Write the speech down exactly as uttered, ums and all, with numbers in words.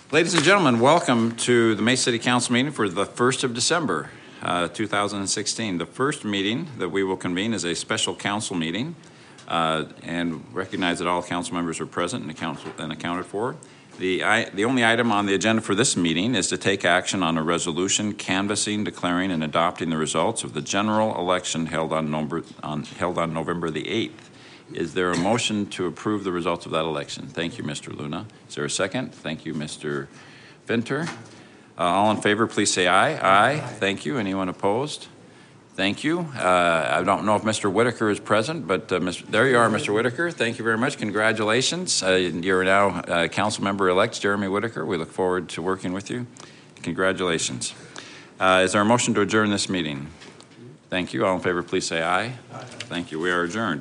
Ladies and gentlemen, welcome to the Mesa City Council meeting for the first of December, uh, two thousand sixteen. The first meeting that we will convene is a special council meeting uh, and recognize that all council members are present and, council, and accounted for. The, I, the only item on the agenda for this meeting is to take action on a resolution canvassing, declaring, and adopting the results of the general election held on, November, on, held on November the eighth. Is there a motion to approve the results of that election? Thank you, Mister Luna. Is there a second? Thank you, Mister Venter. Uh, all in favor, please say aye. Aye. Thank you. Anyone opposed? Thank you. Uh, I don't know if Mister Whitaker is present, but uh, Mister there you are, Mister Whitaker. Thank you very much. Congratulations. Uh, you're now uh, council member-elect Jeremy Whitaker. We look forward to working with you. Congratulations. Uh, is there a motion to adjourn this meeting? Thank you. All in favor, please say aye. Aye. Thank you. We are adjourned.